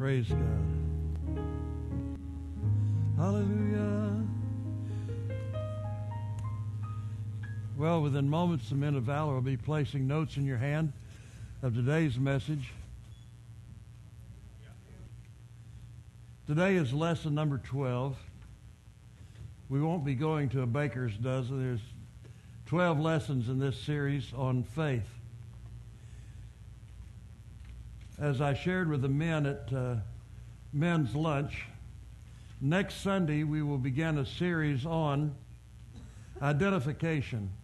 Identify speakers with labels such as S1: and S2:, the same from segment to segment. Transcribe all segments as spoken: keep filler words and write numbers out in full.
S1: Praise God. Hallelujah. Well, within moments, the men of valor will be placing notes in your hand of today's message. Today is lesson number twelve. We won't be going to a baker's dozen. There's twelve lessons in this series on faith. As I shared with the men at uh, men's lunch, next Sunday we will begin a series on identification.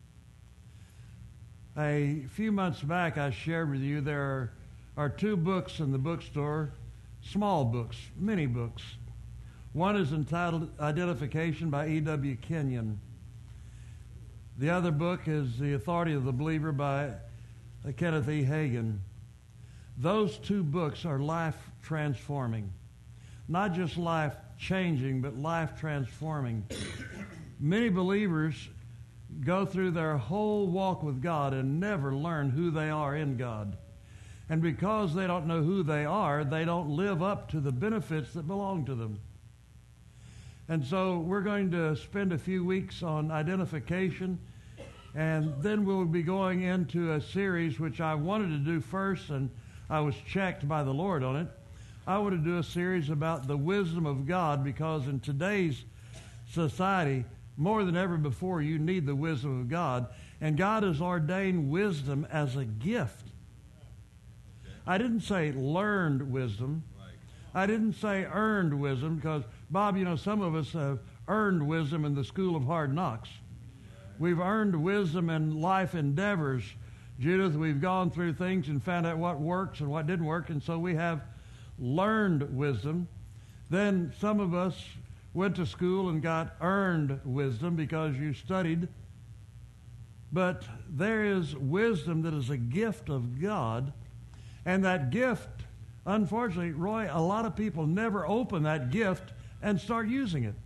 S1: A few months back I shared with you there are, are two books in the bookstore, small books, mini books. One is entitled Identification by E W Kenyon. The other book is The Authority of the Believer by uh, Kenneth E. Hagin. Those two books are life-transforming. Not just life-changing, but life-transforming. Many believers go through their whole walk with God and never learn who they are in God. And because they don't know who they are, they don't live up to the benefits that belong to them. And so we're going to spend a few weeks on identification, and then we'll be going into a series which I wanted to do first, and I was checked by the Lord on it. I want to do a series about the wisdom of God, because in today's society, more than ever before, you need the wisdom of God. And God has ordained wisdom as a gift. I didn't say learned wisdom. I didn't say earned wisdom, because, Bob, you know, some of us have earned wisdom in the school of hard knocks. We've earned wisdom in life endeavors. Judith, we've gone through things and found out what works and what didn't work, and so we have learned wisdom. Then some of us went to school and got earned wisdom because you studied. But there is wisdom that is a gift of God, and that gift, unfortunately, Roy, a lot of people never open that gift and start using it.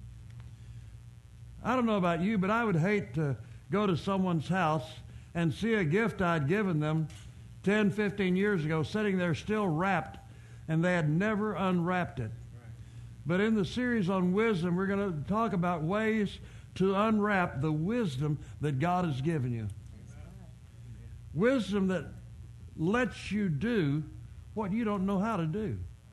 S1: I don't know about you, but I would hate to go to someone's house and see a gift I'd given them ten, fifteen years ago sitting there still wrapped, and they had never unwrapped it. But in the series on wisdom, we're going to talk about ways to unwrap the wisdom that God has given you. Wisdom that lets you do what you don't know how to do.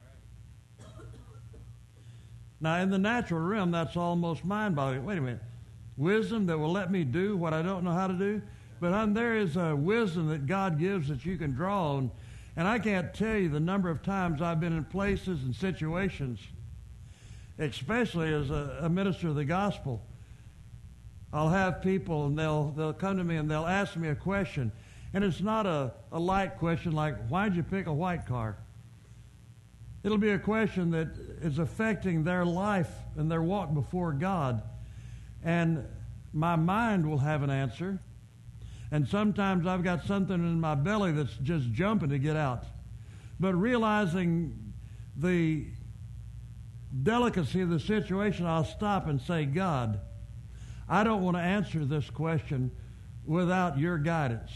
S1: Now, in the natural realm, that's almost mind-boggling. Wait a minute. Wisdom that will let me do what I don't know how to do? But um, there is a wisdom that God gives that you can draw on. And I can't tell you the number of times I've been in places and situations, especially as a, a minister of the gospel. I'll have people, and they'll they'll come to me and they'll ask me a question. And it's not a, a light question like, why'd you pick a white car? It'll be a question that is affecting their life and their walk before God. And my mind will have an answer. And sometimes I've got something in my belly that's just jumping to get out. But realizing the delicacy of the situation, I'll stop and say, God, I don't want to answer this question without your guidance.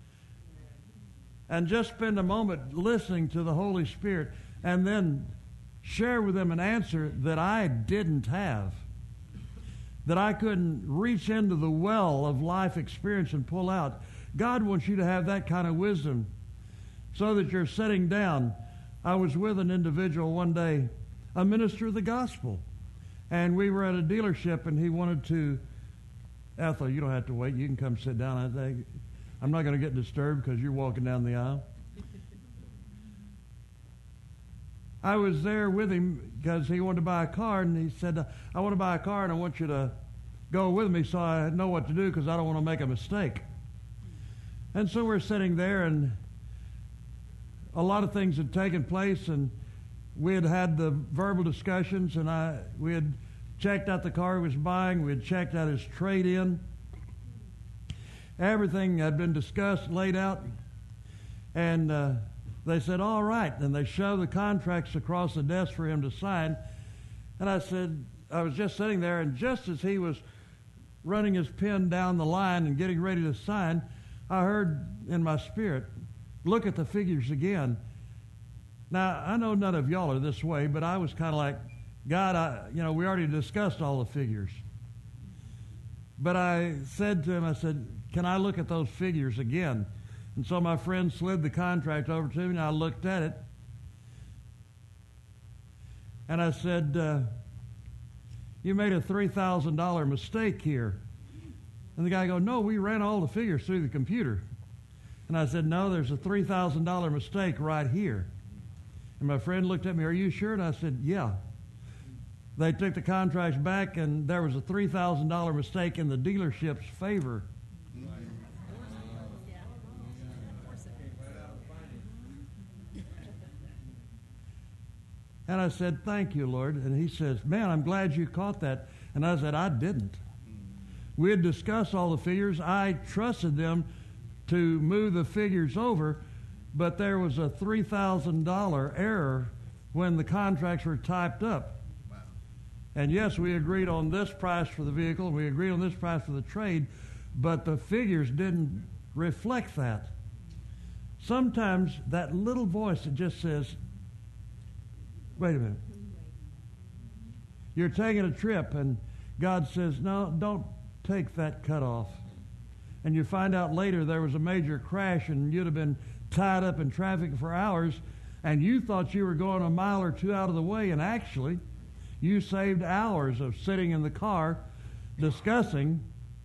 S1: And just spend a moment listening to the Holy Spirit, and then share with them an answer that I didn't have, that I couldn't reach into the well of life experience and pull out. God wants you to have that kind of wisdom so that you're sitting down. I was with an individual one day, a minister of the gospel, and we were at a dealership, and he wanted to, Ethel, you don't have to wait. You can come sit down. I think I'm not going to get disturbed because you're walking down the aisle. I was there with him because he wanted to buy a car, and he said, I want to buy a car, and I want you to go with me so I know what to do because I don't want to make a mistake. And so we're sitting there, and a lot of things had taken place, and we had had the verbal discussions, and I we had checked out the car he was buying. We had checked out his trade-in. Everything had been discussed, laid out, and uh, they said, all right. And they shoved the contracts across the desk for him to sign. And I said, I was just sitting there, and just as he was running his pen down the line and getting ready to sign, I heard in my spirit, look at the figures again. Now, I know none of y'all are this way, but I was kind of like, God, I, you know, we already discussed all the figures. But I said to him, I said, can I look at those figures again? And so my friend slid the contract over to me, and I looked at it. And I said, uh, you made a three thousand dollars mistake here. And the guy goes, no, we ran all the figures through the computer. And I said, no, there's a three thousand dollars mistake right here. And my friend looked at me, are you sure? And I said, yeah. They took the contracts back, and there was a three thousand dollars mistake in the dealership's favor. And I said, thank you, Lord. And he says, man, I'm glad you caught that. And I said, I didn't. We had discussed all the figures. I trusted them to move the figures over, but there was a three thousand dollars error when the contracts were typed up. Wow. And yes, we agreed on this price for the vehicle, and we agreed on this price for the trade, but the figures didn't reflect that. Sometimes that little voice that just says, wait a minute. You're taking a trip, and God says, no, don't take that cutoff. And you find out later there was a major crash, and you'd have been tied up in traffic for hours, and you thought you were going a mile or two out of the way, and actually you saved hours of sitting in the car discussing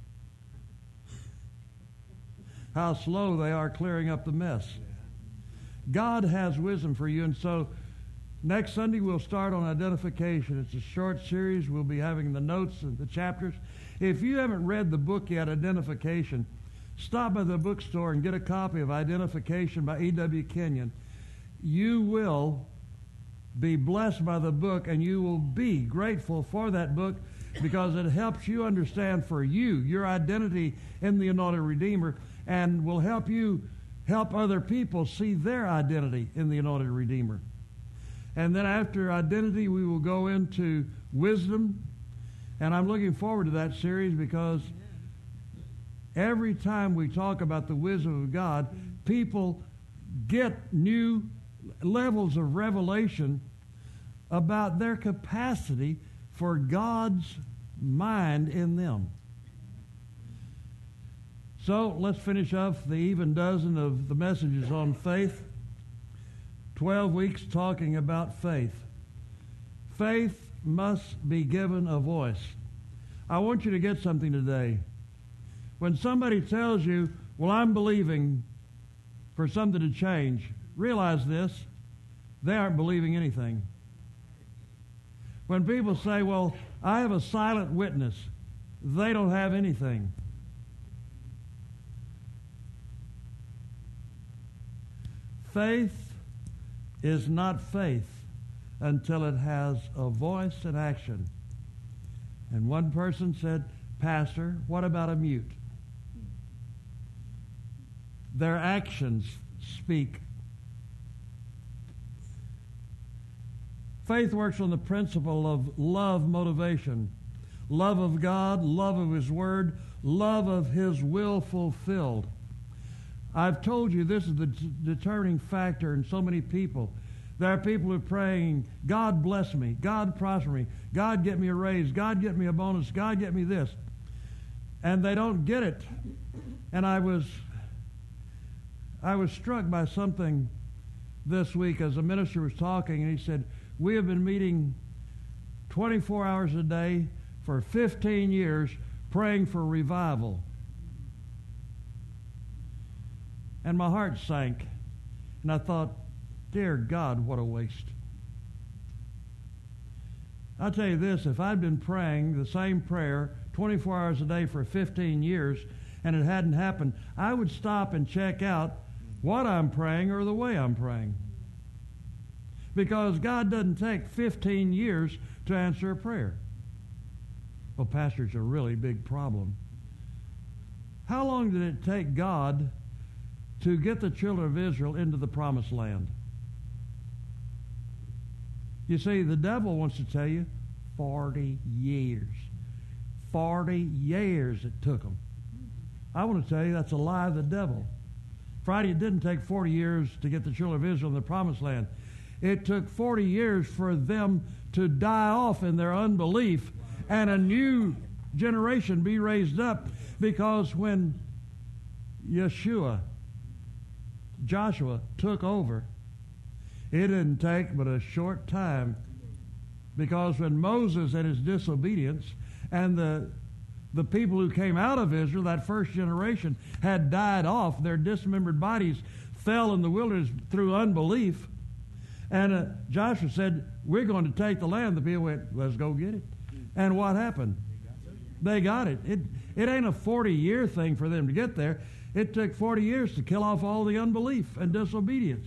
S1: how slow they are clearing up the mess. God has wisdom for you, and so next Sunday we'll start on identification. It's a short series. We'll be having the notes and the chapters. If you haven't read the book yet, Identification, stop by the bookstore and get a copy of Identification by E W Kenyon. You will be blessed by the book, and you will be grateful for that book because it helps you understand for you your identity in the Anointed Redeemer, and will help you help other people see their identity in the Anointed Redeemer. And then after identity, we will go into wisdom. And I'm looking forward to that series because every time we talk about the wisdom of God, people get new levels of revelation about their capacity for God's mind in them. So let's finish off the even dozen of the messages on faith. Twelve weeks talking about faith. Faith must be given a voice. I want you to get something today. When somebody tells you, well, I'm believing for something to change, realize this, they aren't believing anything. When people say, well, I have a silent witness, they don't have anything. Faith is not faith until it has a voice and action. And one person said, Pastor, what about a mute? Their actions speak. Faith works on the principle of love motivation. Love of God, love of His Word, love of His will fulfilled. I've told you this is the d- determining factor in so many people. There are people who are praying, God bless me, God prosper me, God get me a raise, God get me a bonus, God get me this. And they don't get it. And I was I was struck by something this week as a minister was talking, and he said, we have been meeting twenty-four hours a day for fifteen years praying for revival. And my heart sank, and I thought, dear God, what a waste. I'll tell you this, if I'd been praying the same prayer twenty-four hours a day for fifteen years and it hadn't happened, I would stop and check out what I'm praying or the way I'm praying. Because God doesn't take fifteen years to answer a prayer. Well, Pastor, it's a really big problem. How long did it take God to get the children of Israel into the promised land? You see, the devil wants to tell you forty years. forty years it took them. I want to tell you that's a lie of the devil. Friday, it didn't take forty years to get the children of Israel in the promised land. It took forty years for them to die off in their unbelief and a new generation be raised up, because when Yeshua, Joshua, took over, it didn't take but a short time, because when Moses and his disobedience and the the people who came out of Israel, that first generation, had died off, their dismembered bodies fell in the wilderness through unbelief, and uh, Joshua said, we're going to take the land. The people went, let's go get it. And what happened? They got it. It, it ain't a forty-year thing for them to get there. It took forty years to kill off all the unbelief and disobedience.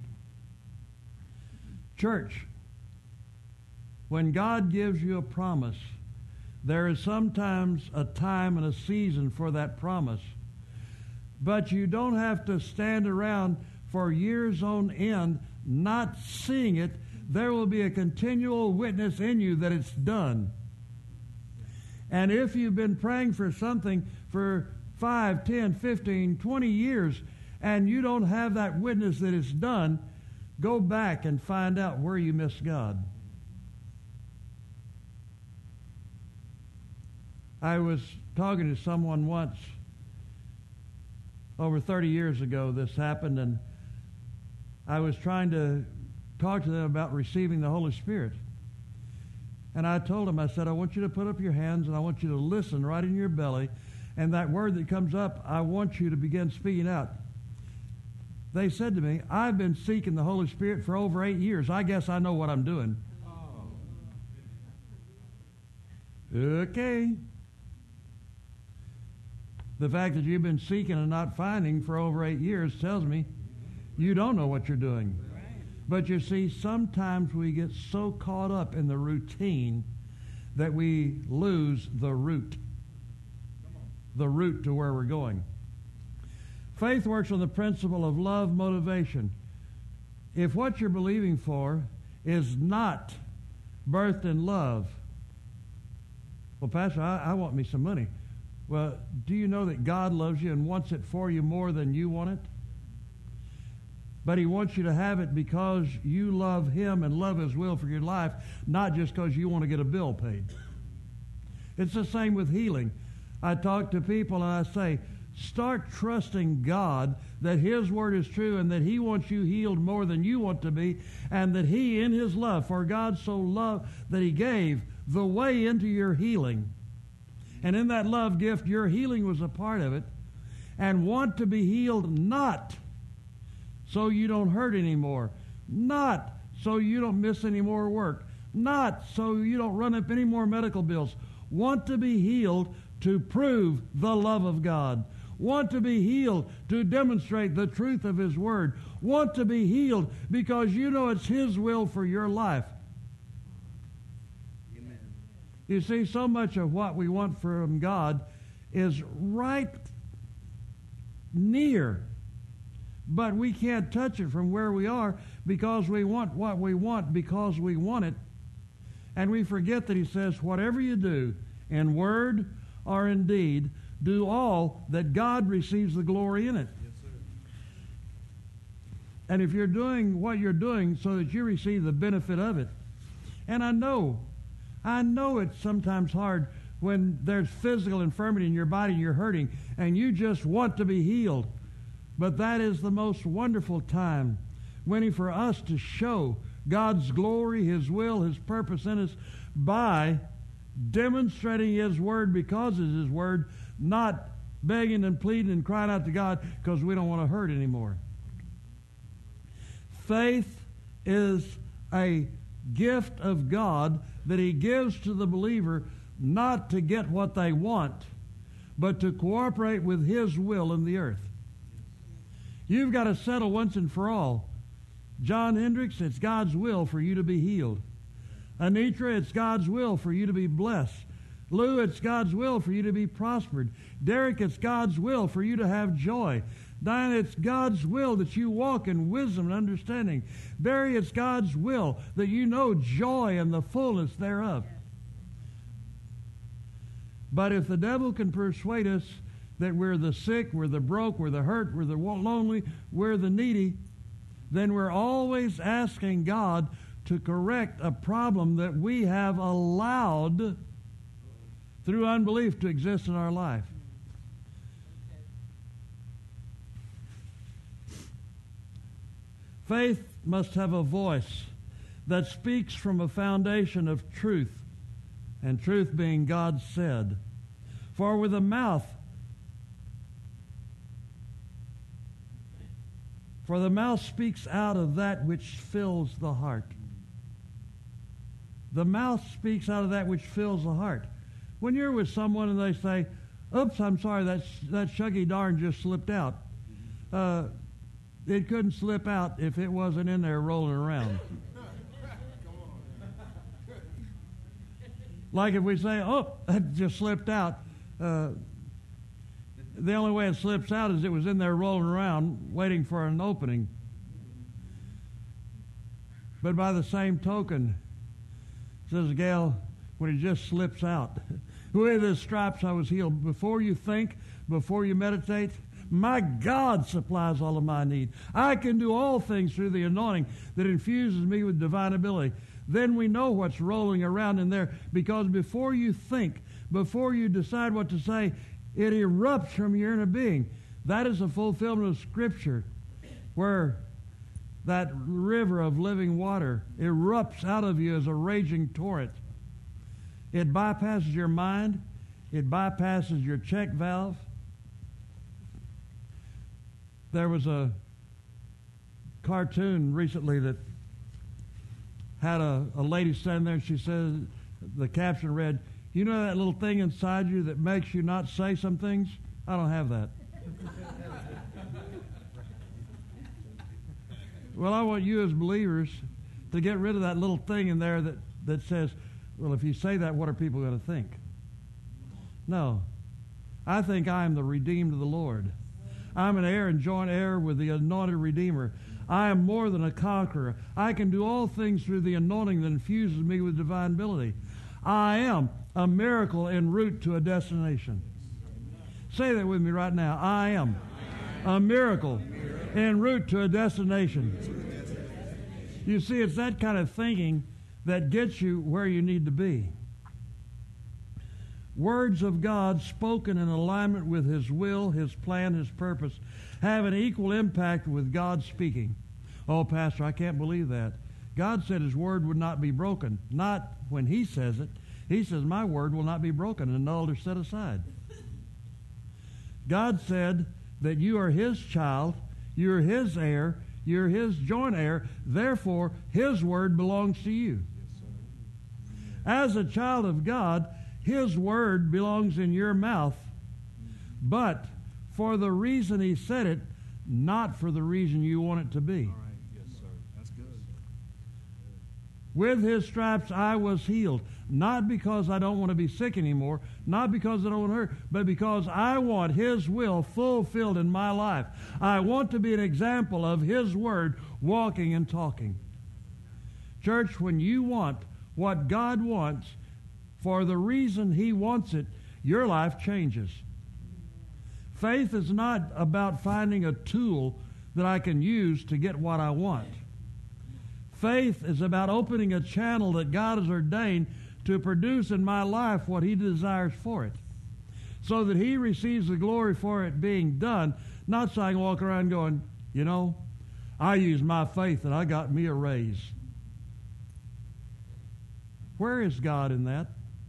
S1: Church, when God gives you a promise, there is sometimes a time and a season for that promise. But you don't have to stand around for years on end not seeing it. There will be a continual witness in you that it's done. And if you've been praying for something for five, ten, fifteen, twenty years and you don't have that witness that it's done, go back and find out where you missed God. I was talking to someone once, over thirty years ago this happened, and I was trying to talk to them about receiving the Holy Spirit. And I told them, I said, I want you to put up your hands and I want you to listen right in your belly, and that word that comes up, I want you to begin speaking out. They said to me, I've been seeking the Holy Spirit for over eight years. I guess I know what I'm doing. Oh. Okay. The fact that you've been seeking and not finding for over eight years tells me you don't know what you're doing. Right. But you see, sometimes we get so caught up in the routine that we lose the route. The route to where we're going. Faith works on the principle of love motivation. If what you're believing for is not birthed in love, well, Pastor, I, I want me some money. Well, do you know that God loves you and wants it for you more than you want it? But He wants you to have it because you love Him and love His will for your life, not just because you want to get a bill paid. It's the same with healing. I talk to people and I say, start trusting God that His word is true and that He wants you healed more than you want to be, and that He, in His love, for God so loved that He gave the way into your healing. And in that love gift, your healing was a part of it. And want to be healed, not so you don't hurt anymore, not so you don't miss any more work, not so you don't run up any more medical bills. Want to be healed to prove the love of God. Want to be healed to demonstrate the truth of His word. Want to be healed because you know it's His will for your life. Amen. You see, so much of what we want from God is right near, but we can't touch it from where we are because we want what we want because we want it. And we forget that He says, whatever you do, in word or in deed, do all that God receives the glory in it. Yes, sir. And if you're doing what you're doing so that you receive the benefit of it, and I know, I know it's sometimes hard when there's physical infirmity in your body and you're hurting and you just want to be healed. But that is the most wonderful time, waiting for us to show God's glory, His will, His purpose in us by demonstrating His word because it's His word, not begging and pleading and crying out to God because we don't want to hurt anymore. Faith is a gift of God that He gives to the believer not to get what they want, but to cooperate with His will in the earth. You've got to settle once and for all. John Hendricks, it's God's will for you to be healed. Anitra, it's God's will for you to be blessed. Lou, it's God's will for you to be prospered. Derek, it's God's will for you to have joy. Diana, it's God's will that you walk in wisdom and understanding. Barry, it's God's will that you know joy and the fullness thereof. But if the devil can persuade us that we're the sick, we're the broke, we're the hurt, we're the lonely, we're the needy, then we're always asking God to correct a problem that we have allowed through unbelief to exist in our life. Faith must have a voice that speaks from a foundation of truth, and truth being God said. For with a mouth, for the mouth speaks out of that which fills the heart. The mouth speaks out of that which fills the heart. When you're with someone and they say, oops, I'm sorry, that, that shuggy darn just slipped out. Uh, it couldn't slip out if it wasn't in there rolling around. Like if we say, oh, that just slipped out. Uh, the only way it slips out is it was in there rolling around waiting for an opening. But by the same token, says Gail, when it just slips out, with his stripes I was healed. Before you think, before you meditate, my God supplies all of my need. I can do all things through the anointing that infuses me with divine ability. Then we know what's rolling around in there, because before you think, before you decide what to say, it erupts from your inner being. That is a fulfillment of Scripture, where that river of living water erupts out of you as a raging torrent. It bypasses your mind. It bypasses your check valve. There was a cartoon recently that had a, a lady standing there, and she said, the caption read, you know that little thing inside you that makes you not say some things? I don't have that. Well, I want you as believers to get rid of that little thing in there that, that says, well, if you say that, what are people going to think? No. I think I am the redeemed of the Lord. I'm an heir and joint heir with the anointed Redeemer. I am more than a conqueror. I can do all things through the anointing that infuses me with divine ability. I am a miracle en route to a destination. Say that with me right now. I am a miracle en route to a destination. You see, it's that kind of thinking that gets you where you need to be. Words of God spoken in alignment with His will, His plan, His purpose have an equal impact with God speaking. Oh, Pastor, I can't believe that. God said His word would not be broken. Not when He says it. He says, my word will not be broken and annulled or set aside. God said that you are His child, you're His heir, you're His joint heir, therefore His word belongs to you. As a child of God, His word belongs in your mouth, but for the reason He said it, not for the reason you want it to be.
S2: All right. Yes, sir. That's good.
S1: With His stripes I was healed, not because I don't want to be sick anymore, not because I don't want to hurt, but because I want His will fulfilled in my life. I want to be an example of His word walking and talking. Church, when you want what God wants, for the reason He wants it, your life changes. Faith is not about finding a tool that I can use to get what I want. Faith is about opening a channel that God has ordained to produce in my life what He desires for it, so that He receives the glory for it being done, not so I can walk around going, you know, I used my faith and I got me a raise. Where is God in that?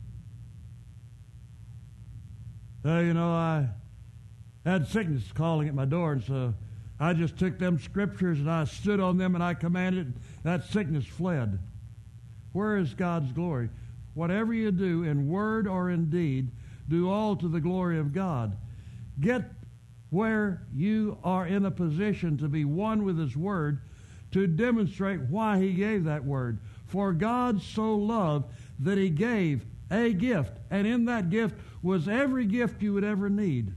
S1: Uh, you know, I had sickness calling at my door, and so I just took them scriptures and I stood on them and I commanded, that sickness fled. Where is God's glory? Whatever you do in word or in deed, do all to the glory of God. Get where you are in a position to be one with His word, to demonstrate why He gave that word. For God so loved that He gave a gift, and in that gift was every gift you would ever need.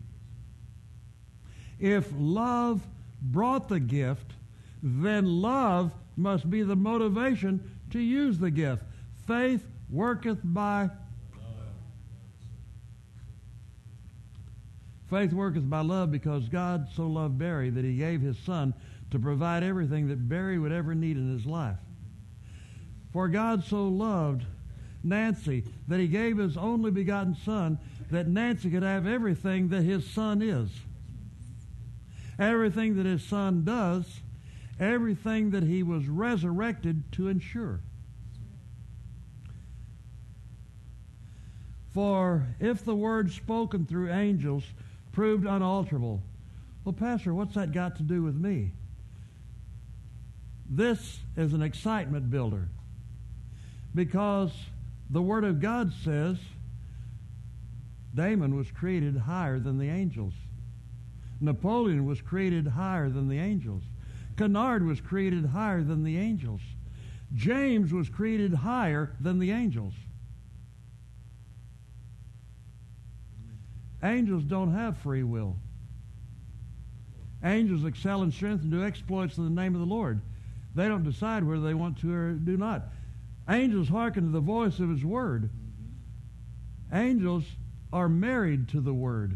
S1: If love brought the gift, then love must be the motivation to use the gift. Faith worketh by Faith worketh by love, because God so loved Barry that He gave His Son to provide everything that Barry would ever need in his life. For God so loved Nancy that he gave his only begotten son, that Nancy could have everything that his son is. Everything that his son does, everything that he was resurrected to ensure. For if the word spoken through angels proved unalterable, well, Pastor, what's that got to do with me? This is an excitement builder, because the Word of God says Damon was created higher than the angels. Napoleon was created higher than the angels. Kennard was created higher than the angels. James was created higher than the angels. Angels don't have free will. Angels excel in strength and do exploits in the name of the Lord. They don't decide whether they want to or do not. Angels hearken to the voice of His Word. Angels are married to the Word.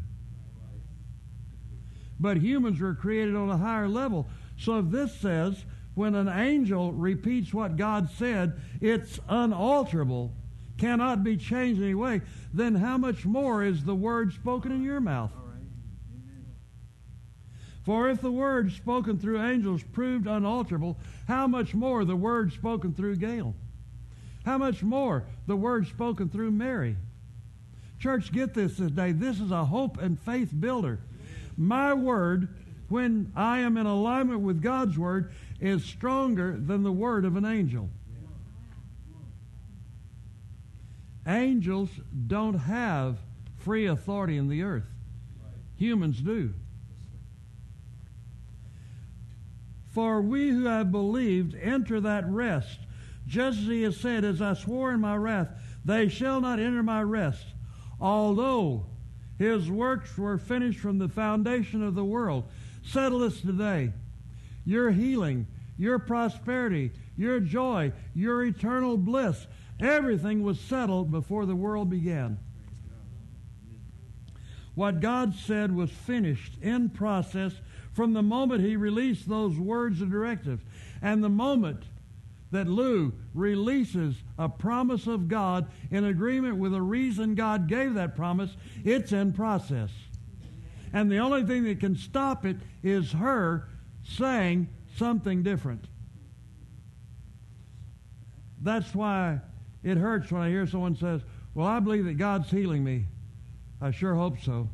S1: But humans were created on a higher level. So if this says, when an angel repeats what God said, it's unalterable, cannot be changed in any way, then how much more is the Word spoken in your mouth? For if the word spoken through angels proved unalterable, how much more the word spoken through Gail? How much more the word spoken through Mary? Church, get this today. This is a hope and faith builder. My word, when I am in alignment with God's word, is stronger than the word of an angel. Angels don't have free authority in the earth. Humans do. For we who have believed enter that rest, just as He has said, as I swore in my wrath, they shall not enter my rest, although His works were finished from the foundation of the world. Settle this today. Your healing, your prosperity, your joy, your eternal bliss, everything was settled before the world began. What God said was finished, in process, from the moment He released those words of directive. And the moment that Lou releases a promise of God in agreement with a reason God gave that promise, it's in process. And the only thing that can stop it is her saying something different. That's why it hurts when I hear someone says, well, I believe that God's healing me. I sure hope so.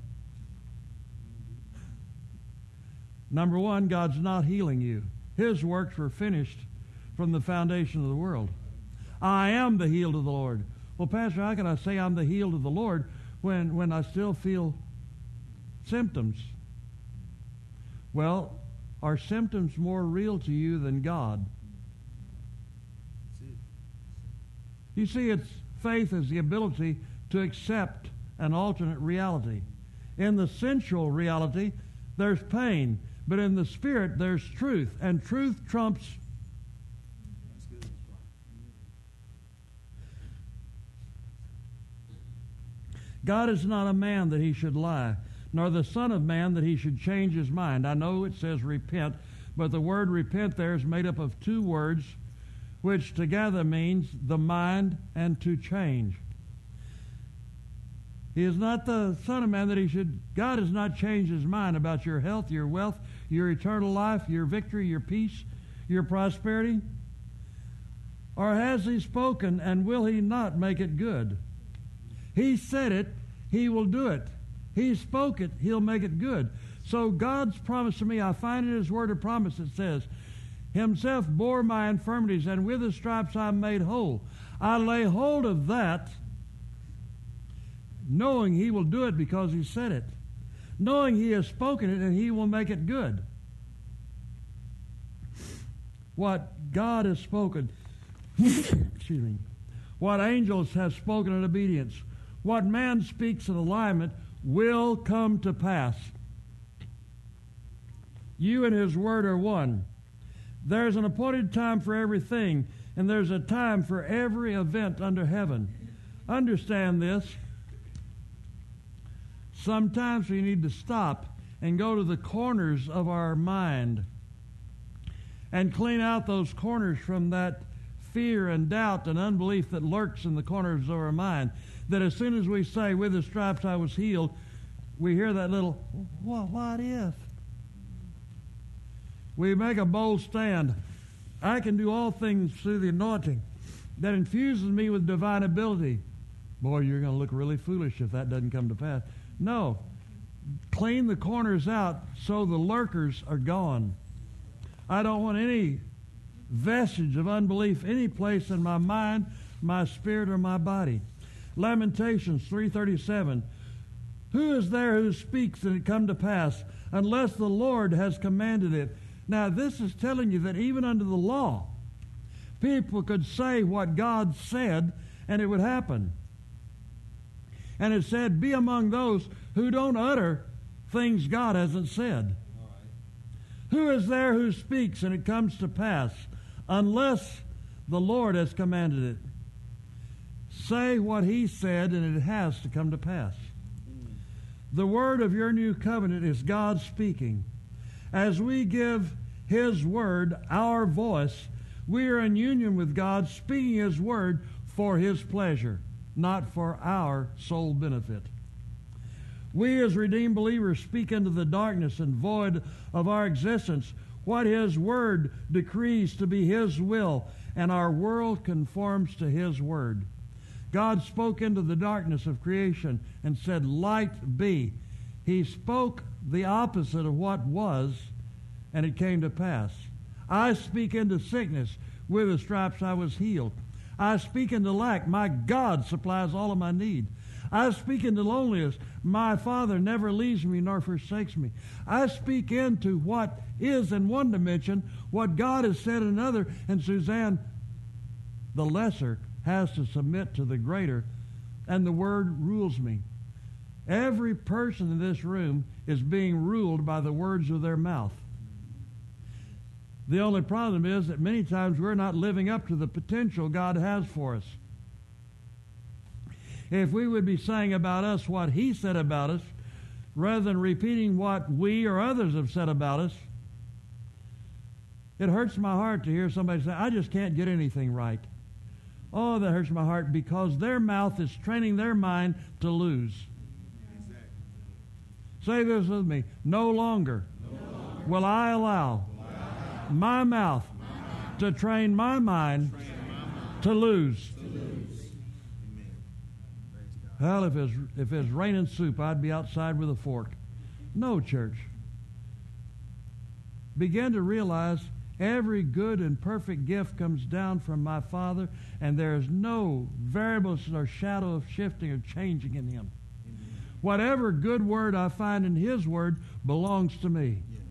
S1: Number one, God's not healing you. His works were finished from the foundation of the world. I am the healed of the Lord. Well, Pastor, how can I say I'm the healed of the Lord when, when I still feel symptoms? Well, are symptoms more real to you than God? You see, it's faith is the ability to accept an alternate reality. In the sensual reality, there's pain. But in the Spirit, there's truth, and truth trumps. God is not a man that He should lie, nor the Son of Man that He should change His mind. I know it says repent, but the word repent there is made up of two words, which together means the mind and to change. He is not the Son of Man that He should. God has not changed His mind about your health, your wealth, your eternal life, your victory, your peace, your prosperity. Or has He spoken, and will He not make it good? He said it, He will do it. He spoke it, He'll make it good. So God's promise to me, I find in His word a promise that says, Himself bore my infirmities, and with His stripes I'm made whole. I lay hold of that, knowing He will do it because He said it, knowing He has spoken it and He will make it good. What God has spoken, excuse me, what angels have spoken in obedience, what man speaks in alignment will come to pass. You and His word are one. There's an appointed time for everything, and there's a time for every event under heaven. Understand this. Sometimes we need to stop and go to the corners of our mind and clean out those corners from that fear and doubt and unbelief that lurks in the corners of our mind. That as soon as we say, with His stripes I was healed, we hear that little, well, what if? We make a bold stand. I can do all things through the anointing that infuses me with divine ability. Boy, you're going to look really foolish if that doesn't come to pass. No. Clean the corners out so the lurkers are gone. I don't want any vestige of unbelief any place in my mind, my spirit, or my body. Lamentations three thirty-seven. Who is there who speaks and it come to pass unless the Lord has commanded it? Now, this is telling you that even under the law, people could say what God said and it would happen. And it said, be among those who don't utter things God hasn't said. All right. Who is there who speaks and it comes to pass unless the Lord has commanded it? Say what He said and it has to come to pass. Mm. The word of your new covenant is God speaking. As we give His word our voice, we are in union with God, speaking His word for His pleasure, not for our sole benefit. We as redeemed believers speak into the darkness and void of our existence what His word decrees to be His will, and our world conforms to His word. God spoke into the darkness of creation and said, light be. He spoke the opposite of what was, and it came to pass. I speak into sickness. With His stripes I was healed. I speak into lack. My God supplies all of my need. I speak into loneliness. My Father never leaves me nor forsakes me. I speak into what is in one dimension, what God has said in another, and Suzanne, the lesser has to submit to the greater, and the Word rules me. Every person in this room is being ruled by the words of their mouth. The only problem is that many times we're not living up to the potential God has for us. If we would be saying about us what He said about us, rather than repeating what we or others have said about us, it hurts my heart to hear somebody say, I just can't get anything right. Oh, that hurts my heart, because their mouth is training their mind to lose. Exactly. Say this with me. No longer, no longer will I allow My mouth, my mouth to train my mind, train my mind to lose. To lose. Well, if it's, if it's raining soup, I'd be outside with a fork. No, church. Begin to realize every good and perfect gift comes down from my Father, and there is no variables or shadow of shifting or changing in Him. Amen. Whatever good word I find in His word belongs to me. Yeah.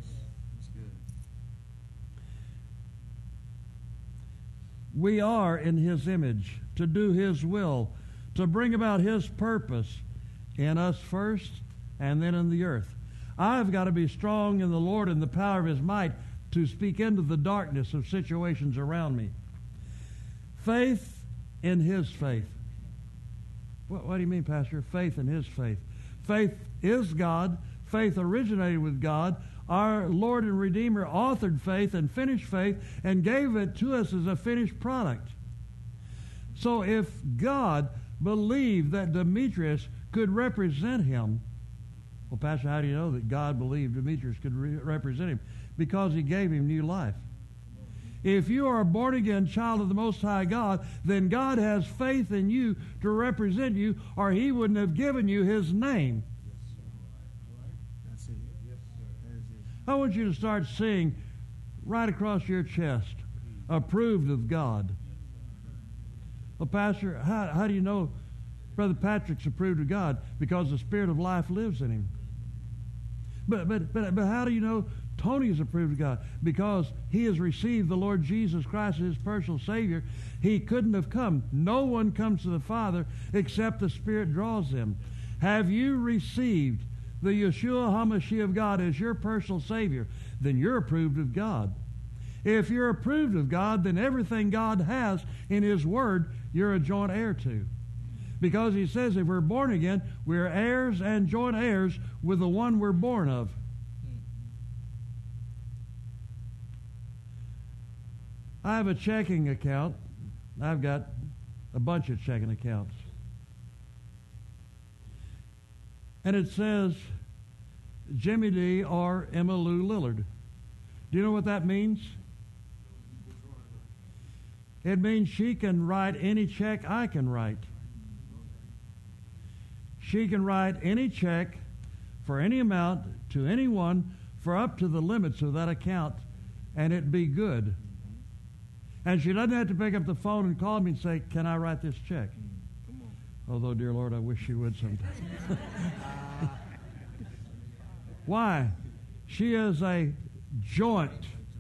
S1: We are in His image, to do His will, to bring about His purpose in us first and then in the earth. I've got to be strong in the Lord and the power of His might to speak into the darkness of situations around me. Faith in His faith. What, what do you mean, Pastor? Faith in His faith. Faith is God. Faith originated with God. Our Lord and Redeemer authored faith and finished faith and gave it to us as a finished product. So if God believed that Demetrius could represent Him, well, Pastor, how do you know that God believed Demetrius could re- represent Him? Because He gave him new life. If you are a born-again child of the Most High God, then God has faith in you to represent you, or He wouldn't have given you His name. I want you to start seeing right across your chest, approved of God. Well, Pastor, how, how do you know Brother Patrick's approved of God? Because the Spirit of life lives in him. But, but, but, but how do you know Tony is approved of God? Because he has received the Lord Jesus Christ as his personal Savior. He couldn't have come. No one comes to the Father except the Spirit draws them. Have you received the Yeshua HaMashiach of God as your personal Savior? Then you're approved of God. If you're approved of God, then everything God has in His Word, you're a joint heir to. Because He says if we're born again, we're heirs and joint heirs with the one we're born of. I have a checking account. I've got a bunch of checking accounts. And it says Jimmy D or Emma Lou Lillard. Do you know what that means? It means she can write any check I can write. She can write any check for any amount to anyone for up to the limits of that account, and it be good. And she doesn't have to pick up the phone and call me and say, can I write this check? Although, dear Lord, I wish she would sometime. Why? She is a joint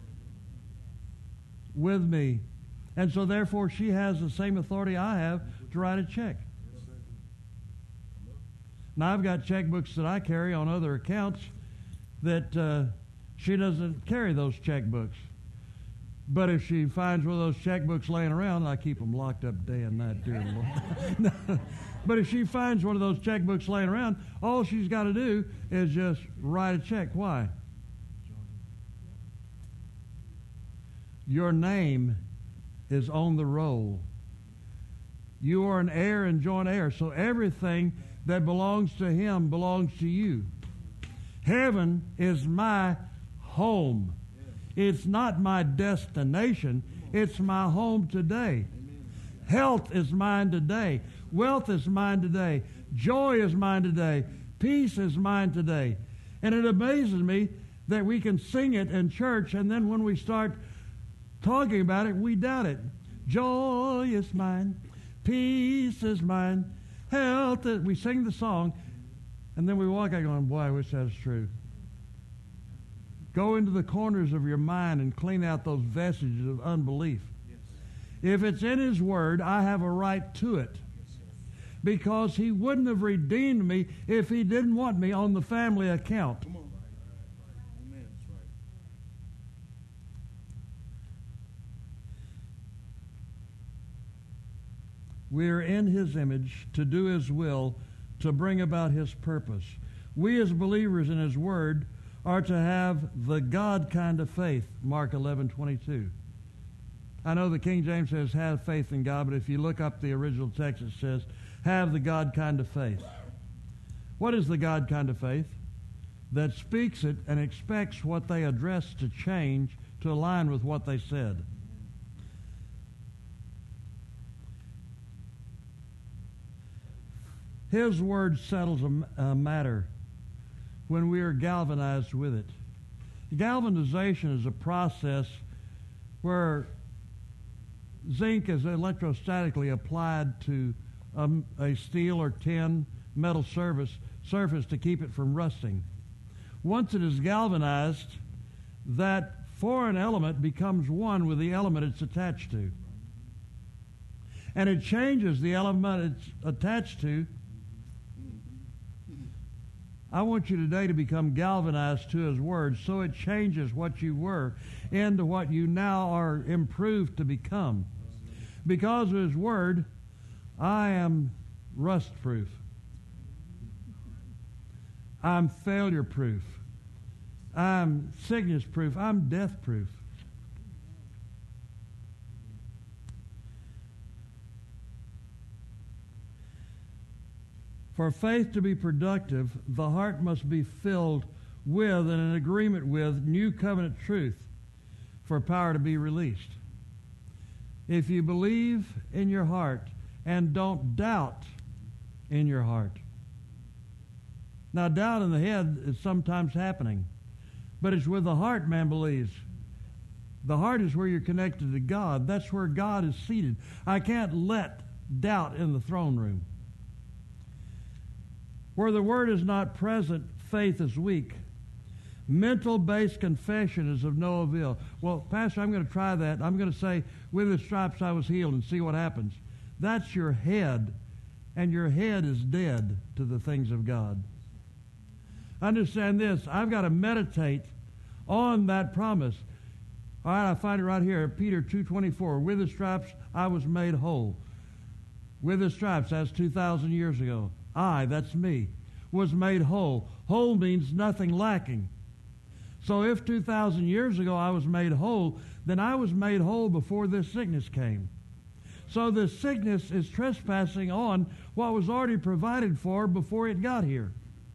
S1: with me. And so, therefore, she has the same authority I have to write a check. Now, I've got checkbooks that I carry on other accounts that uh, she doesn't carry those checkbooks. But if she finds one of those checkbooks laying around, I keep them locked up day and night, dear Lord. But if she finds one of those checkbooks laying around, all she's got to do is just write a check. Why? Your name is on the roll. You are an heir and joint heir, so everything that belongs to him belongs to you. Heaven is my home. It's not my destination. It's my home today. Health is mine today. Wealth is mine today. Joy is mine today. Peace is mine today. And it amazes me that we can sing it in church, and then when we start talking about it, we doubt it. Joy is mine. Peace is mine. Health is... We sing the song, and then we walk out going, boy, I wish that was true. Go into the corners of your mind and clean out those vestiges of unbelief. Yes. If it's in His Word, I have a right to it. Yes, because He wouldn't have redeemed me if He didn't want me on the family account. Come on. Right, right, right. Amen. That's right. We are in His image to do His will, to bring about His purpose. We as believers in His Word are to have the God kind of faith, Mark eleven twenty-two. I know the King James says, have faith in God, but if you look up the original text, it says, have the God kind of faith. What is the God kind of faith? That speaks it and expects what they address to change to align with what they said. His word settles a, a matter when we are galvanized with it. Galvanization is a process where zinc is electrostatically applied to um, a steel or tin metal surface, surface to keep it from rusting. Once it is galvanized, that foreign element becomes one with the element it's attached to. And it changes the element it's attached to. I want you today to become galvanized to His Word so it changes what you were into what you now are improved to become. Because of His Word, I am rust-proof. I'm failure-proof. I'm sickness-proof. I'm death-proof. For faith to be productive, the heart must be filled with and in agreement with new covenant truth for power to be released. If you believe in your heart and don't doubt in your heart. Now, doubt in the head is sometimes happening, but it's with the heart man believes. The heart is where you're connected to God. That's where God is seated. I can't let doubt in the throne room. Where the Word is not present, faith is weak. Mental-based confession is of no avail. Well, Pastor, I'm going to try that. I'm going to say, with His stripes I was healed, and see what happens. That's your head, and your head is dead to the things of God. Understand this. I've got to meditate on that promise. All right, I find it right here, Peter two twenty-four. With His stripes I was made whole. With His stripes, that's two thousand years ago. I, that's me, was made whole. Whole means nothing lacking. So if two thousand years ago I was made whole, then I was made whole before this sickness came. So this sickness is trespassing on what was already provided for before it got here.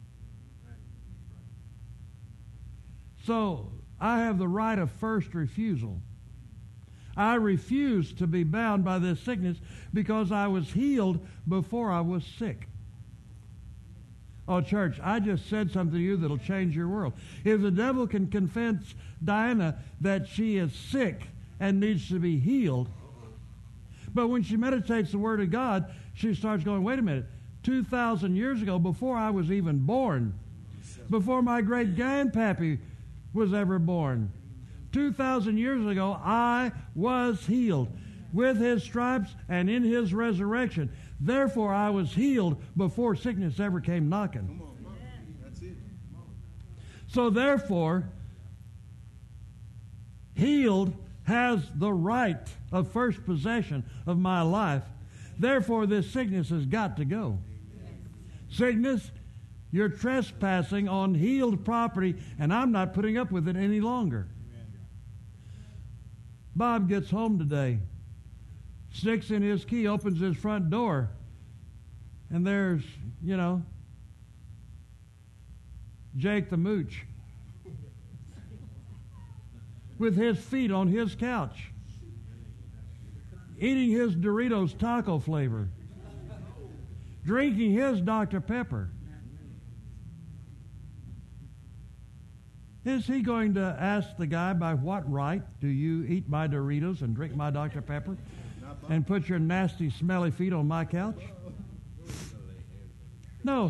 S1: So I have the right of first refusal. I refuse to be bound by this sickness because I was healed before I was sick. Oh, church, I just said something to you that'll change your world. If the devil can convince Diana that she is sick and needs to be healed, but when she meditates the Word of God, she starts going, wait a minute, two thousand years ago, before I was even born, before my great-grandpappy was ever born, two thousand years ago, I was healed with His stripes and in His resurrection. Therefore, I was healed before sickness ever came knocking.
S2: Come on, Mom. That's it.
S1: So therefore, healed has the right of first possession of my life. Therefore, this sickness has got to go. Sickness, you're trespassing on healed property, and I'm not putting up with it any longer. Bob gets home today, sticks in his key, opens his front door, and there's, you know, Jake the Mooch with his feet on his couch, eating his Doritos taco flavor, drinking his Doctor Pepper. Is he going to ask the guy, by what right do you eat my Doritos and drink my Doctor Pepper and put your nasty, smelly feet on my couch? No.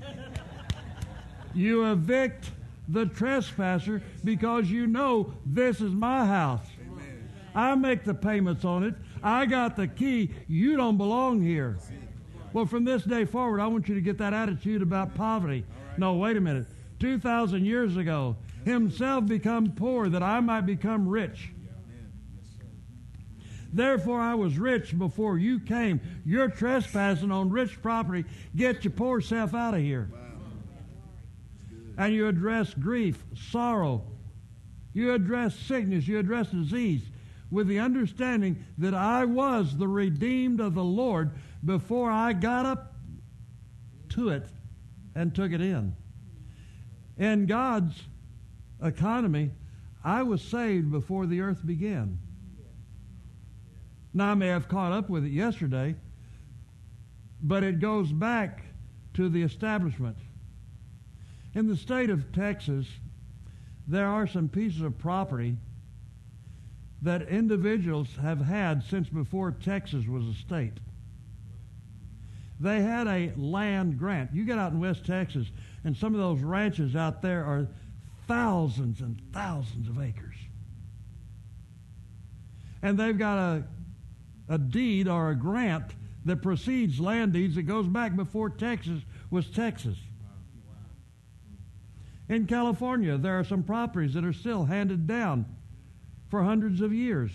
S1: You evict the trespasser because you know this is my house.
S2: Amen.
S1: I make the payments on it. I got the key. You don't belong here. Well, from this day forward, I want you to get that attitude about poverty. No, wait a minute. two thousand years ago, Himself become poor that I might become rich. Therefore, I was rich before you came. You're trespassing on rich property. Get your poor self out of here.
S2: Wow.
S1: And you address grief, sorrow. You address sickness. You address disease with the understanding that I was the redeemed of the Lord before I got up to it and took it in. In God's economy, I was saved before the earth began. Now, I may have caught up with it yesterday, but it goes back to the establishment. In the state of Texas, there are some pieces of property that individuals have had since before Texas was a state. They had a land grant. You get out in West Texas, and some of those ranches out there are thousands and thousands of acres. And they've got a, a deed or a grant that precedes land deeds that goes back before Texas was Texas. In California, there are some properties that are still handed down for hundreds of years.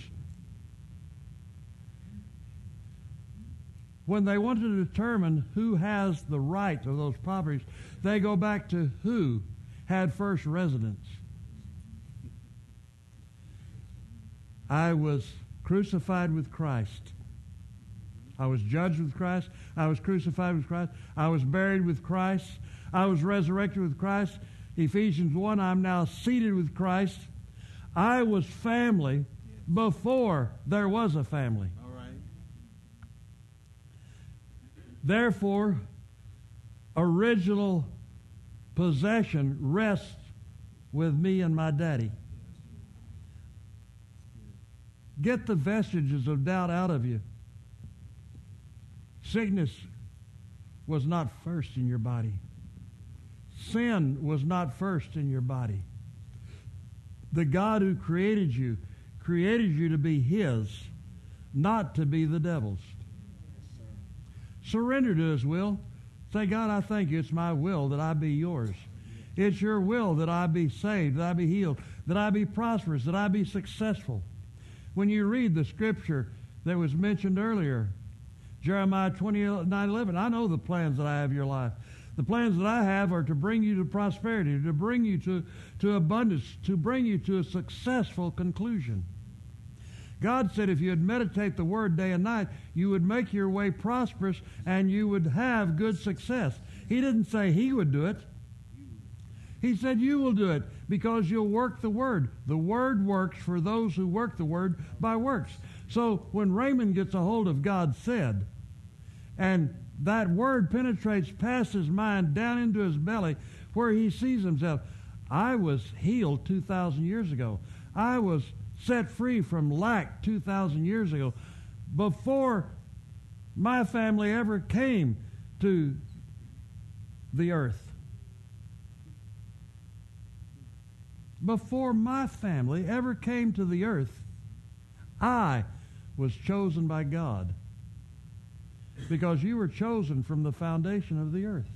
S1: When they want to determine who has the right of those properties, they go back to who had first residence. I was crucified with Christ. I was judged with Christ. I was crucified with Christ. I was buried with Christ. I was resurrected with Christ. Ephesians one, I'm now seated with Christ. I was family before there was a family.
S2: All right.
S1: Therefore, original possession rests with me and my daddy. Get the vestiges of doubt out of you. Sickness was not first in your body. Sin was not first in your body. The God who created you created you to be His, not to be the devil's. Surrender to His will. Say, God, I thank you. It's my will that I be yours. It's your will that I be saved, that I be healed, that I be prosperous, that I be successful. When you read the scripture that was mentioned earlier, Jeremiah twenty-nine eleven, I know the plans that I have for your life. The plans that I have are to bring you to prosperity, to bring you to, to abundance, to bring you to a successful conclusion. God said if you would meditate the Word day and night, you would make your way prosperous and you would have good success. He didn't say He would do it. He said you will do it because you'll work the Word. The Word works for those who work the Word by works. So when Raymond gets a hold of God said, and that Word penetrates past his mind down into his belly where he sees himself, I was healed two thousand years ago. I was set free from lack two thousand years ago. Before my family ever came to the earth. Before my family ever came to the earth, I was chosen by God. Because you were chosen from the foundation of the earth.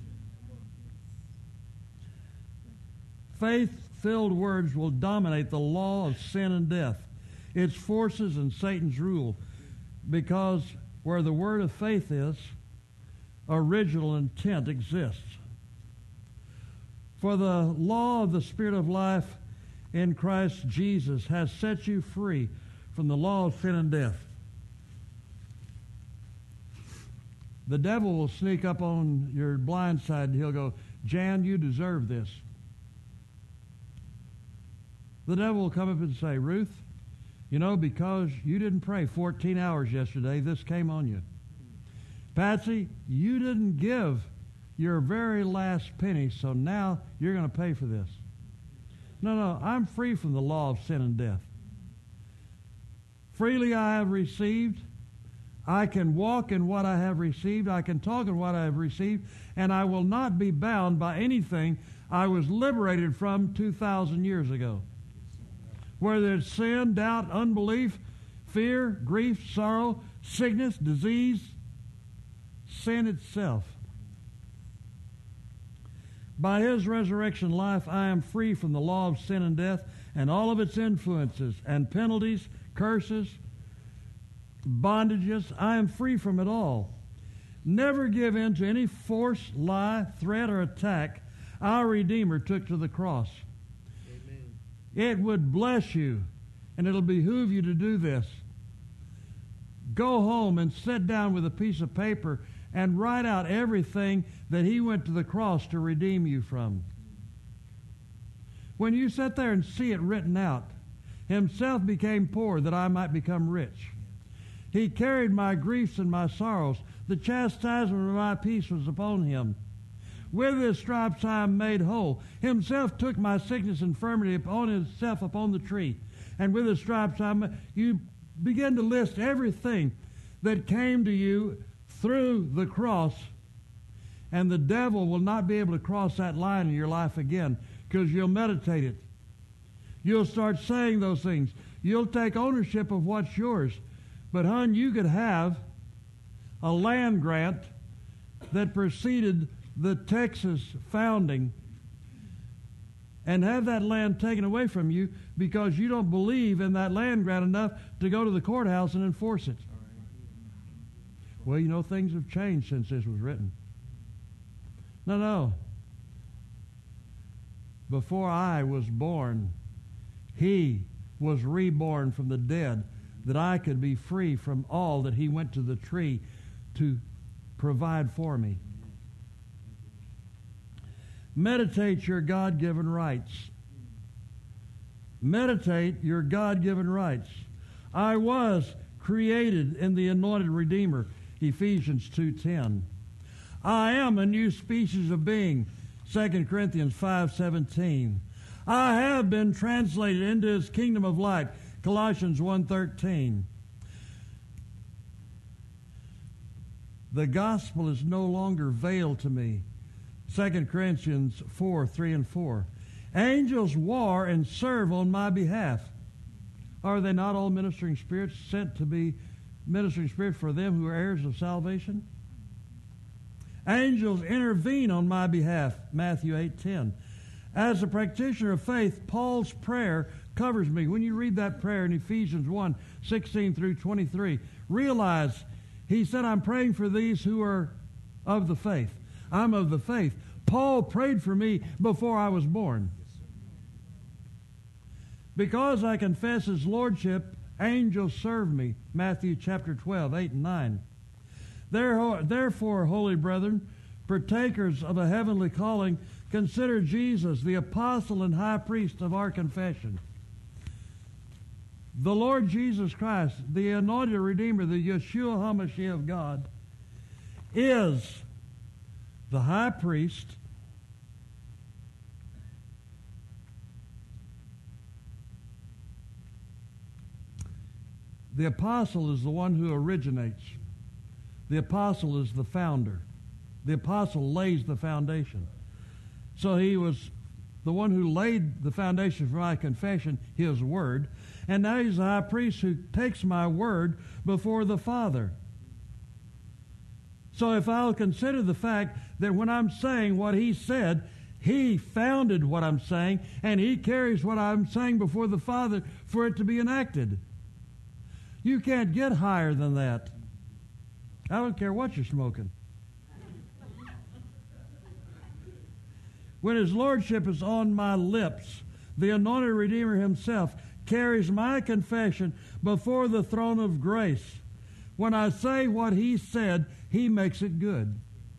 S1: Faith-filled words will dominate the law of sin and death, its forces and Satan's rule, because where the word of faith is, original intent exists. For the law of the Spirit of life in Christ Jesus has set you free from the law of sin and death. The devil will sneak up on your blind side and he'll go, Jan, you deserve this. The devil will come up and say, Ruth, you know, because you didn't pray fourteen hours yesterday, this came on you. Patsy, you didn't give your very last penny, so now you're going to pay for this. No, no, I'm free from the law of sin and death. Freely I have received. I can walk in what I have received. I can talk in what I have received. And I will not be bound by anything I was liberated from two thousand years ago. Whether it's sin, doubt, unbelief, fear, grief, sorrow, sickness, disease, sin itself. By His resurrection life, I am free from the law of sin and death and all of its influences and penalties, curses, bondages. I am free from it all. Never give in to any force, lie, threat, or attack our Redeemer took to the cross. Amen. It would bless you, and it'll behoove you to do this. Go home and sit down with a piece of paper and write out everything that He went to the cross to redeem you from. When you sit there and see it written out, Himself became poor that I might become rich. He carried my griefs and my sorrows. The chastisement of my peace was upon Him. With His stripes I am made whole. Himself took my sickness and infirmity upon Himself upon the tree. And with His stripes I am... You begin to list everything that came to you through the cross, and the devil will not be able to cross that line in your life again because you'll meditate it. You'll start saying those things. You'll take ownership of what's yours. But, hon, you could have a land grant that preceded the Texas founding and have that land taken away from you because you don't believe in that land grant enough to go to the courthouse and enforce it. Well, you know, things have changed since this was written. No, no. Before I was born, He was reborn from the dead, that I could be free from all that He went to the tree to provide for me. Meditate your God-given rights. Meditate your God-given rights. I was created in the anointed Redeemer, Ephesians two ten. I am a new species of being, Second Corinthians five seventeen. I have been translated into His kingdom of light, Colossians one thirteen. The gospel is no longer veiled to me, Second Corinthians four three and four. Angels war and serve on my behalf. Are they not all ministering spirits sent to be ministering spirits for them who are heirs of salvation? Angels intervene on my behalf, Matthew eight ten. As a practitioner of faith, Paul's prayer covers me. When you read that prayer in Ephesians one sixteen through twenty-three, realize he said, I'm praying for these who are of the faith. I'm of the faith. Paul prayed for me before I was born. Because I confess His lordship Angels serve me. Matthew chapter twelve, eight and nine. Therefore, holy brethren, partakers of a heavenly calling, consider Jesus, the apostle and high priest of our confession. The Lord Jesus Christ, the anointed Redeemer, the Yeshua HaMashiach of God, is the high priest The apostle is the one who originates. The apostle is the founder. The apostle lays the foundation. So he was the one who laid the foundation for my confession, his word. And now he's the high priest who takes my word before the Father. So if I'll consider the fact that when I'm saying what he said, he founded what I'm saying, and he carries what I'm saying before the Father for it to be enacted. You can't get higher than that. I don't care what you're smoking. When his lordship is on my lips, the anointed Redeemer himself carries my confession before the throne of grace. When I say what he said, he makes it good.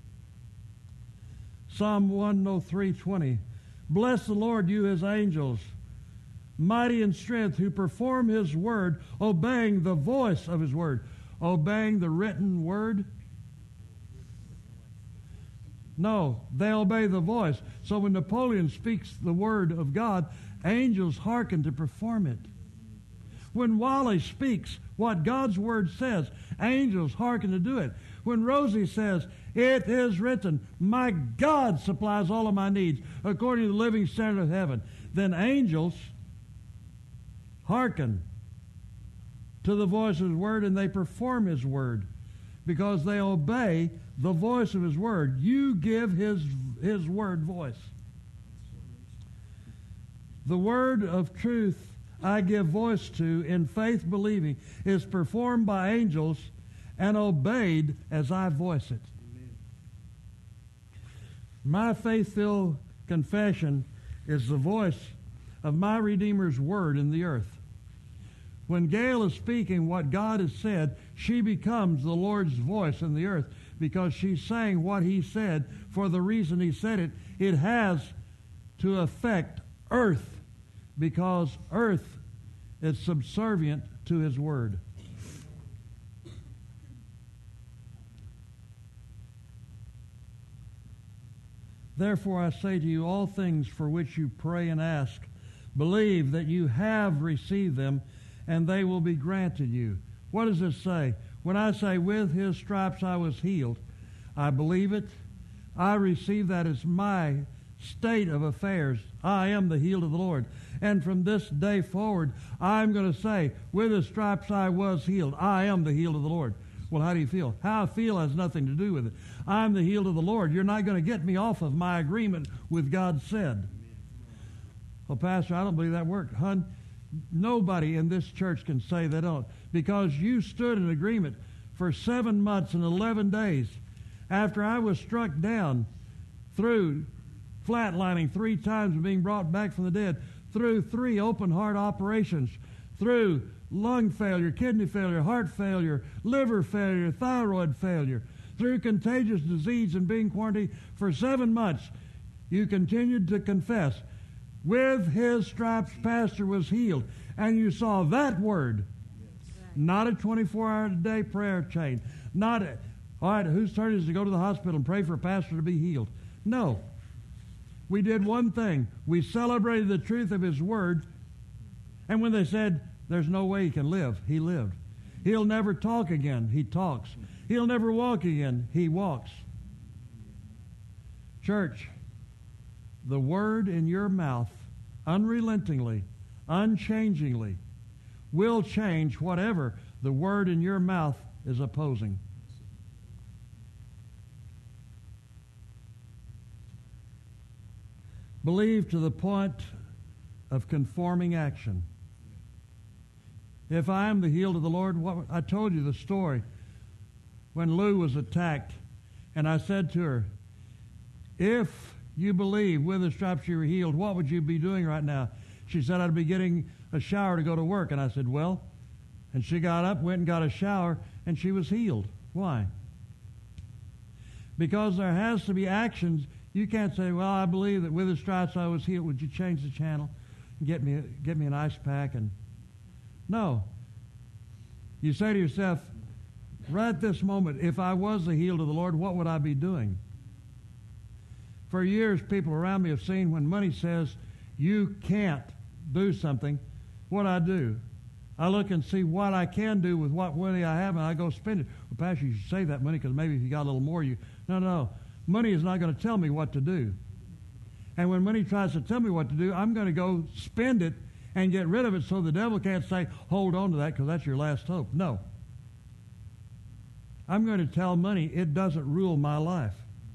S1: Psalm one oh three, twenty. Bless the Lord, you his angels, mighty in strength, who perform his word, obeying the voice of his word. Obeying the written word? No, they obey the voice. So when Napoleon speaks the word of God, angels hearken to perform it. When Wally speaks what God's word says, angels hearken to do it. When Rosie says, it is written, my God supplies all of my needs according to the living standard of heaven, then angels hearken to the voice of his word, and they perform his word because they obey the voice of his word. You give his, his word voice. The word of truth I give voice to in faith believing is performed by angels and obeyed as I voice it. Amen. My faith-filled confession is the voice of my Redeemer's word in the earth. When Gail is speaking what God has said, she becomes the Lord's voice in the earth because she's saying what he said for the reason he said it. It has to affect earth because earth is subservient to his word. Therefore I say to you, all things for which you pray and ask, believe that you have received them, and they will be granted you. What does it say? When I say, with his stripes I was healed, I believe it. I receive that as my state of affairs. I am the healed of the Lord. And from this day forward, I'm going to say, with his stripes I was healed. I am the healed of the Lord. Well, how do you feel? How I feel has nothing to do with it. I'm the healed of the Lord. You're not going to get me off of my agreement with God said. Well, Pastor, I don't believe that worked. Hun, nobody in this church can say they don't, because you stood in agreement for seven months and eleven days after I was struck down through flatlining three times and being brought back from the dead, through three open heart operations, through lung failure, kidney failure, heart failure, liver failure, thyroid failure, through contagious disease and being quarantined for seven months. You continued to confess, with his stripes pastor was healed. And you saw that word. Yes. Not a twenty-four hour a day prayer chain. Not a, all right, whose turn is to go to the hospital and pray for a pastor to be healed? No. We did one thing. We celebrated the truth of his word. And when they said, there's no way he can live, he lived. He'll never talk again, he talks. He'll never walk again, he walks. Church, the word in your mouth, unrelentingly, unchangingly, will change whatever the word in your mouth is opposing. Believe to the point of conforming action. If I am the healed of the Lord, what, I told you the story when Lou was attacked, and I said to her, if you believe with the stripes you were healed, what would you be doing right now? She said, I'd be getting a shower to go to work. And I said, well, And she got up, went and got a shower, and she was healed. Why? Because there has to be actions. You can't say, well, I believe that with his stripes I was healed. Would you change the channel and get me, get me an ice pack? And no. You say to yourself, right this moment, if I was the healed of the Lord, what would I be doing? For years, people around me have seen when money says you can't do something, what I do. I look and see what I can do with what money I have, and I go spend it. Well, Pastor, you should save that money because maybe if you got a little more, you... No, no. Money is not going to tell me what to do. And when money tries to tell me what to do, I'm going to go spend it and get rid of it so the devil can't say, hold on to that because that's your last hope. No. I'm going to tell money it doesn't rule my life.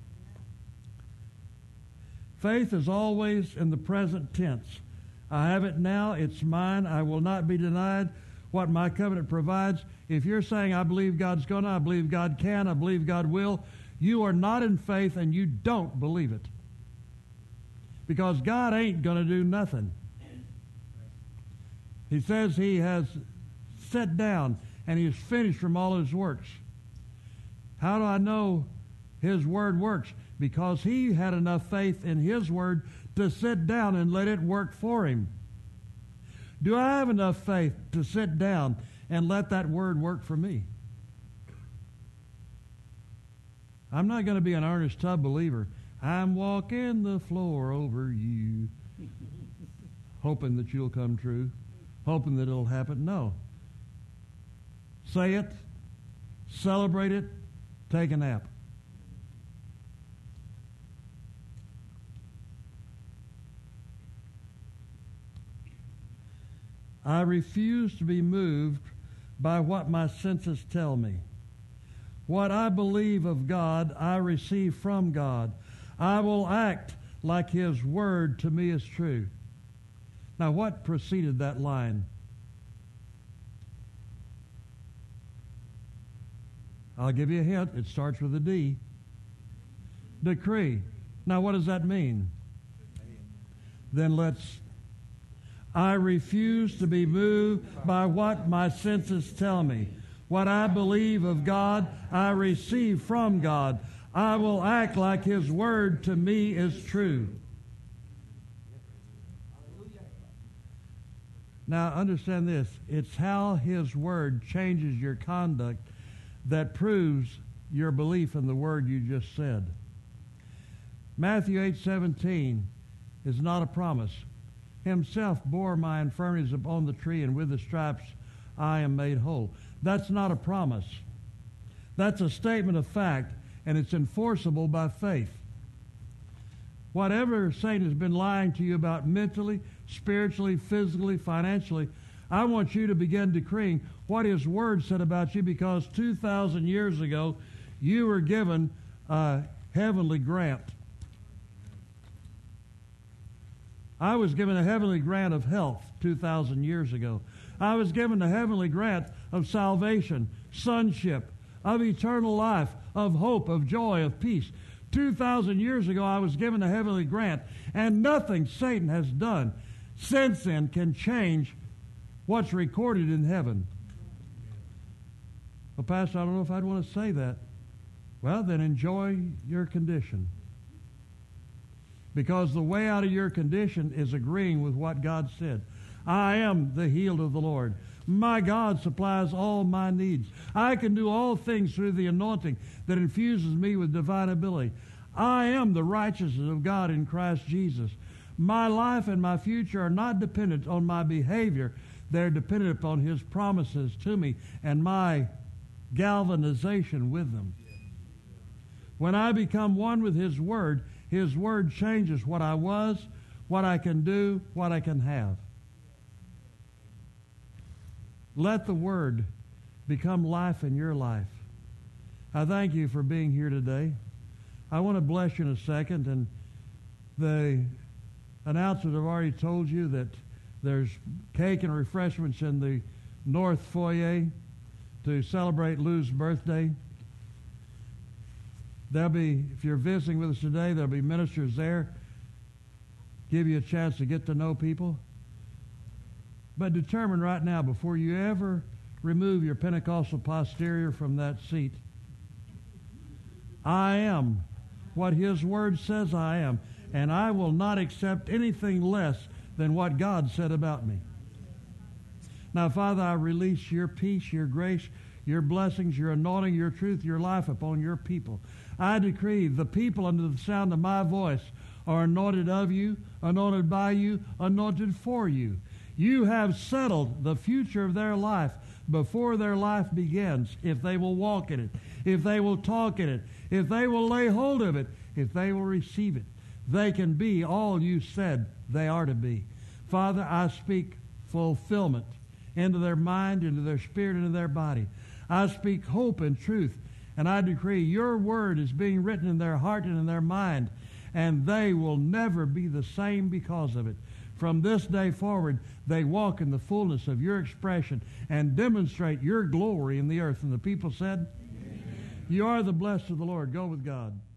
S1: Faith is always in the present tense. I have it now. It's mine. I will not be denied what my covenant provides. If you're saying, I believe God's going to, I believe God can, I believe God will, you are not in faith and you don't believe it. Because God ain't going to do nothing. He says he has sat down and he is finished from all his works. How do I know his word works? Because he had enough faith in his word to sit down and let it work for him. Do I have enough faith to sit down and let that word work for me? I'm not going to be an Ernest Tubb believer. I'm walking the floor over you, hoping that you'll come true, hoping that it'll happen. No. Say it, celebrate it, take a nap. I refuse to be moved by what my senses tell me. What I believe of God, I receive from God. I will act like his word to me is true. Now, what preceded that line? I'll give you a hint. It starts with a D. Decree. Now, what does that mean? Then let's... I refuse to be moved by what my senses tell me. What I believe of God, I receive from God. I will act like his word to me is true. Now, understand this. It's how his word changes your conduct that proves your belief in the word you just said. Matthew eight seventeen is not a promise. Himself bore my infirmities upon the tree, and with the stripes I am made whole. That's not a promise. That's a statement of fact, and it's enforceable by faith. Whatever Satan has been lying to you about mentally, spiritually, physically, financially, I want you to begin decreeing what his word said about you, because two thousand years ago you were given a heavenly grant. I was given a heavenly grant of health two thousand years ago. I was given a heavenly grant of salvation, sonship, of eternal life, of hope, of joy, of peace. two thousand years ago, I was given a heavenly grant, and nothing Satan has done since then can change what's recorded in heaven. Well, Pastor, I don't know if I'd want to say that. Well, then enjoy your condition. Because the way out of your condition is agreeing with what God said. I am the healed of the Lord. My God supplies all my needs. I can do all things through the anointing that infuses me with divine ability. I am the righteousness of God in Christ Jesus. My life and my future are not dependent on my behavior. They're dependent upon his promises to me and my galvanization with them. When I become one with his word, his word changes what I was, what I can do, what I can have. Let the word become life in your life. I thank you for being here today. I want to bless you in a second, and the announcers have already told you that there's cake and refreshments in the north foyer to celebrate Lou's birthday. There'll be, if you're visiting with us today, there'll be ministers there, give you a chance to get to know people. But determine right now, before you ever remove your Pentecostal posterior from that seat. I am what His Word says I am, and I will not accept anything less than what God said about me. Now, Father, I release your peace, your grace, your blessings, your anointing, your truth, your life upon your people. I decree the people under the sound of my voice are anointed of you, anointed by you, anointed for you. You have settled the future of their life before their life begins, if they will walk in it, if they will talk in it, if they will lay hold of it, if they will receive it. They can be all you said they are to be. Father, I speak fulfillment into their mind, into their spirit, into their body. I speak hope and truth, and I decree your word is being written in their heart and in their mind, and they will never be the same because of it. From this day forward, they walk in the fullness of your expression and demonstrate your glory in the earth. And the people said, Amen. You are the blessed of the Lord. Go with God.